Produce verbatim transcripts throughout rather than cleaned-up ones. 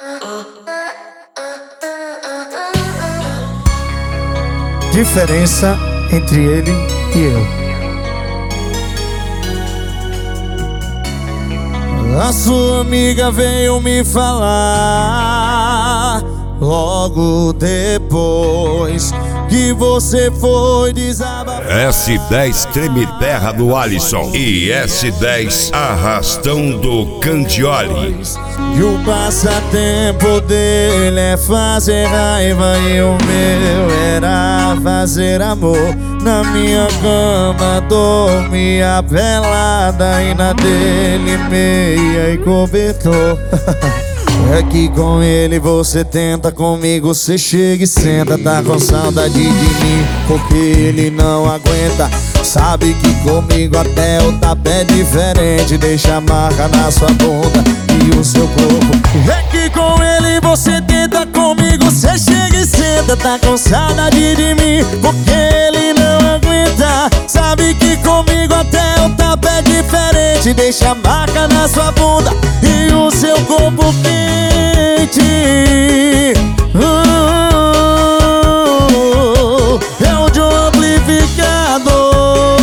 Diferença entre ele e eu. A sua amiga veio me falar logo depois que você foi desabafar. S dez Treme Terra do Alisson e S dez Arrastão do Candioli. E o passatempo dele é fazer raiva e o meu era fazer amor. Na minha cama dormia pelada e na dele meia e cobertor. É que com ele você tenta, comigo você chega e senta. Tá com saudade de mim porque ele não aguenta. Sabe que comigo até o tapa é diferente. Deixa a marca na sua bunda e o seu corpo. É que com ele você tenta, comigo você chega e senta. Tá com saudade de mim porque ele não aguenta. Sabe que comigo até o tapa é diferente. Deixa a marca na sua bunda e o seu corpo quente. uh, É o de um amplificador.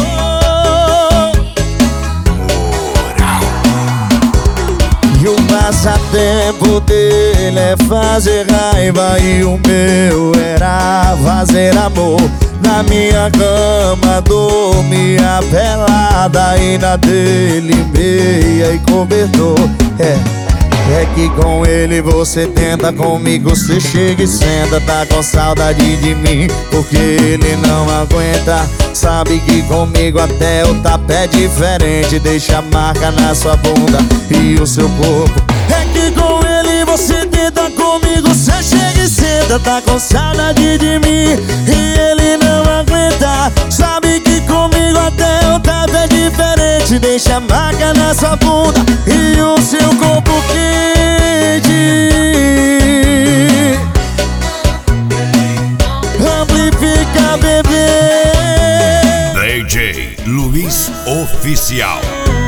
E o passatempo dele é fazer raiva e o meu era fazer amor. Na minha cama dormia pelada e na dele meia e cobertor. É, é que com ele você tenta, comigo você chega e senta. Tá com saudade de mim porque ele não aguenta. Sabe que comigo até o tapa é diferente. Deixa a marca na sua bunda e o seu corpo. É que com ele você tenta, comigo você chega e senta. Tá com saudade de mim e ele não aguenta. Sabe que comigo até o tapa é diferente. Deixa a marca na sua bunda e o seu corpo quente. Amplifica, bebê. D J Luiz Oficial.